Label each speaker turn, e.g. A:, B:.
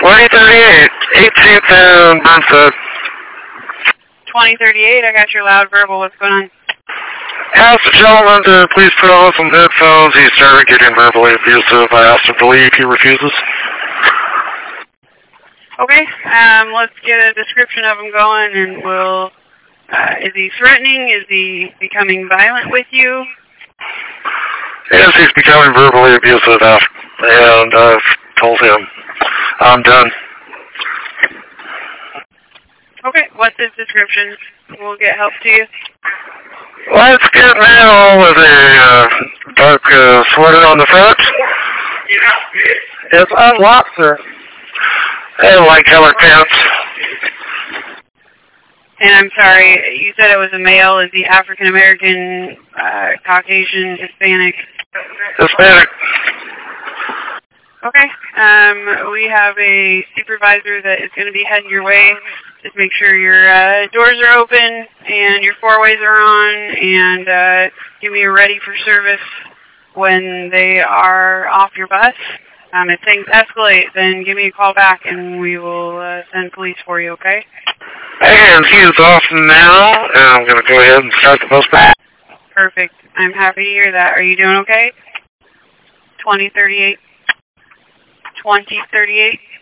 A: 2038, 18th and Burnstead.
B: 2038, I got your loud verbal. What's going on?
A: Ask the gentleman to please put on some headphones. He started getting verbally abusive. I asked him to leave. He refuses.
B: Okay, let's get a description of him going, and we'll... is he threatening? Is he becoming violent with you?
A: Yes, he's becoming verbally abusive now, and I've told him I'm done.
B: Okay, what's his description? We'll get help to you.
A: Let's get male with a dark sweater on the front. It's unlocked, sir. And light colored pants.
B: And I'm sorry, you said it was a male. Is he African American, Caucasian, Hispanic?
A: Hispanic.
B: Okay, we have a supervisor that is going to be heading your way. Just make sure your doors are open and your four-ways are on, and give me a ready for service when they are off your bus. If things escalate, then give me a call back and we will send police for you, okay?
A: And he is off now, and I'm going to go ahead and start the bus back.
B: Perfect. I'm happy to hear that. Are you doing okay? 2038. 2038.